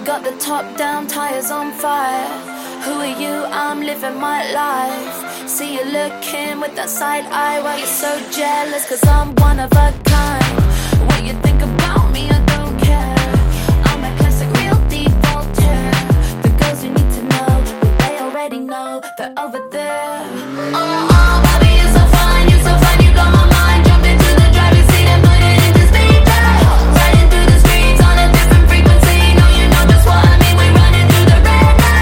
Got the top down, tires on fire. Who are you? I'm living my life. See you looking with that side eye. Why you so jealous? Cause I'm one of a kind. What you think about me, I don't care. I'm a classic, real deep Voltaire. The girls you need to know, well, they already know. They're over